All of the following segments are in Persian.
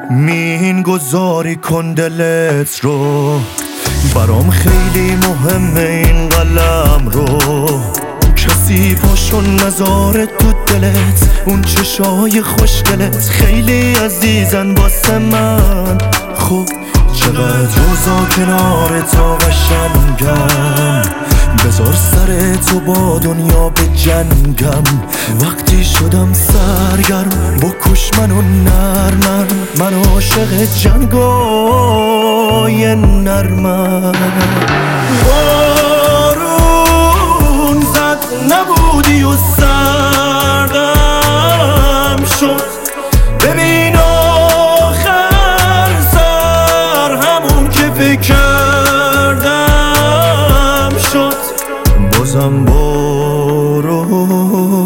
مین گذاری کن دلت رو، برام خیلی مهمه این قلم رو. کسی پاشو نذاره تو دلت، اون چشای خوشگلت خیلی عزیزن واسه من. خب چقدر روزا کنار تا قشنگم، بذار سر تو با دنیا به جنگم. وقتی شدم سرگرم بکش منو نرم، من عاشق جنگای نرمم. بارون زد نبودی و سردم شد، ببین آخر سر همون که فکر کردم شد. بازم بارون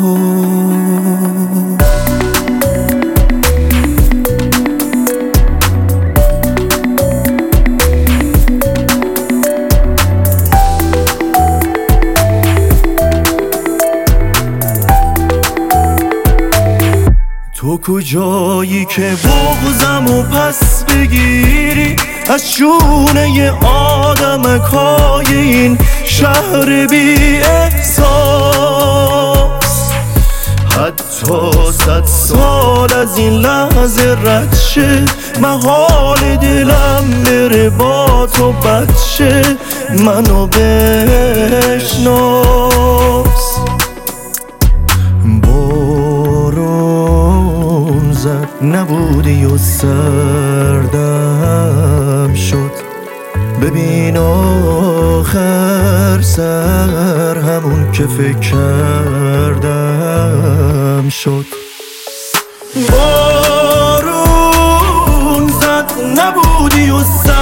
تو کجایی که بغضم و پس بگیری از شونه ی آدمکای این شهر بی احساس؟ حتی 100 سال از این لحظه رد شه، محال دلم بره با تو بچه. منو بشناس. نبودی و سردم شد، ببین آخر سر همون که فکر کردم شد. بارون زد نبودی و